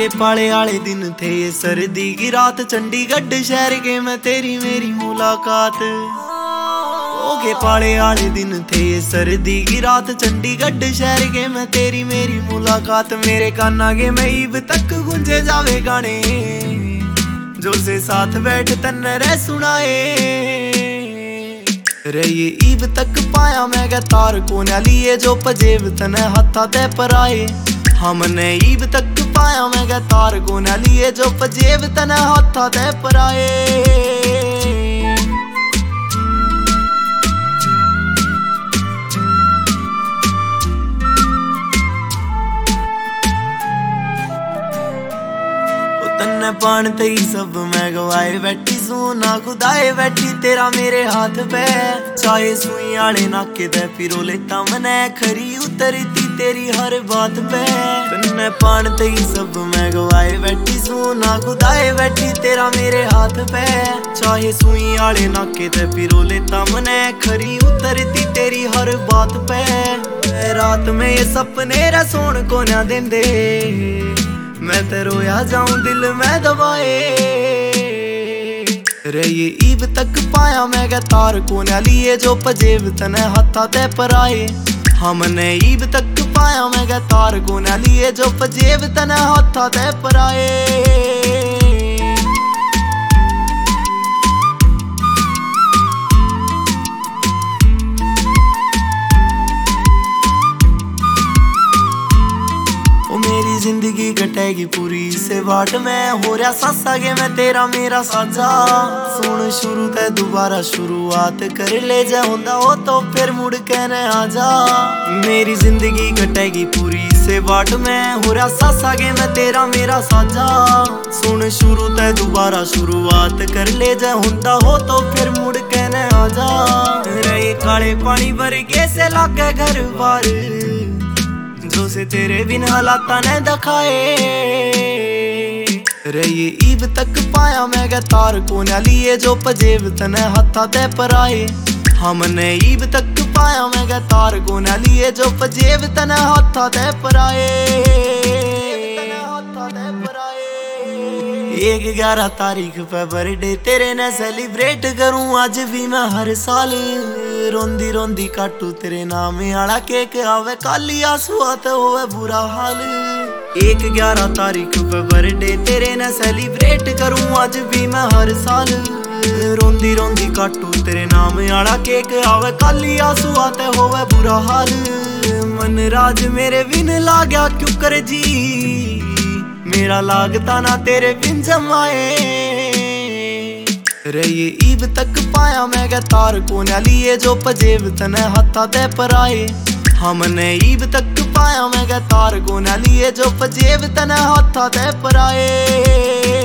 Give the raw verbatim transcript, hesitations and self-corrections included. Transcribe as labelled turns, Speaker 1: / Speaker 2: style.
Speaker 1: आगे पाले वाले दिन थे ये सर्दी की रात, चंडीगढ़ शहर के मैं तेरी मेरी मुलाकात। आगे पाले वाले दिन थे ये सर्दी की रात, चंडीगढ़ शहर के मैं तेरी मेरी मुलाकात। मेरे कान आगे मैं ईब तक गुंजे जावे गाने, जो से साथ बैठ तन रह सुनाए रे। ये ईब तक पाया मैं क्या तार को न लिए, जो पजेब तने हथा ते पर आए। हमने ईब तक पाया मैं क्या तार को न लिए, जो पजेब तने हथा ते पर आए। तन्ने पान तेरी सब मैं गवाए बैठी सू, ना खुदाए बैठी तेरा मेरे हाथ पे। चाहे सुई आले नाके ते पिरो लेता मने, खरी उतरती तेरी हर बात पे। तन्ने पान तेरी सब मैं गवाए बैठी सू, ना खुदाए बैठी तेरा मेरे हाथ पे। चाहे सुई आले नाके ते पिरो लेता मने, खरी उतरती तेरी हर बात पे। रात में ये सपने रे सोन को ना देंदे, मैं ते रोया जाऊं दिल में दबाए रे। ये ईब तक पाया मैं क्या तार को न लिए, जो पजेब तने हथा ते पर आए। हमने ईब तक पाया मैं क्या तार को न लिए, जो पजेब तने हथा ते पर आए। मेरी जिंदगी कटेगी पूरी से बाट में, हो रहा सासा के मैं तेरा मेरा साजा। सुन शुरू ते दोबारा शुरुआत कर ले, जा होंदा हो तो फिर मुड़ के न आजा। मेरी जिंदगी कटेगी पूरी से बाट में, हो रहा सासा के मैं तेरा मेरा साजा। सुन शुरू ते दोबारा शुरुआत कर ले, जा होंदा हो तो फिर मुड़ के न आजा। रे काले पानी वर्गे से लागे घर बार, जो से तेरे बिन हालाता ने दिखाए रे। ये ईब तक पाया मैं क्या तार को न लिए, जो पजेब तने हथा ते पर आए। हमने ईब तक पाया मैं क्या तार को न लिए, जो पजेब तने हथा ते पर आए। एक ग्यारह तारीख पे बर्थडे तेरे ने सेलिब्रेट करूं आज भी मैं हर साल। रोंदी रोंदी काटू तेरे नाम आला केक, आवे काली आंसू आते होवे बुरा हाल। एक ग्यारह तारीख पे बर्थडे तेरे ने सेलिब्रेट करूं आज भी मैं हर साल। रोंदी रोंदी काटू तेरे नाम आला केक, आवे काली आंसू आते होवे बुरा हाल। मन राज मेरे बिन लाग्या क्यों कर जी, मेरा लागता ना तेरे बिन जमाए रे। ये ईब तक पाया मैं क्या तार को न लिए, जो पजेब तने हथा ते पर आए। हमने ईब तक पाया मैं क्या तार को न लिए, जो पजेब तने हथा ते पर आए।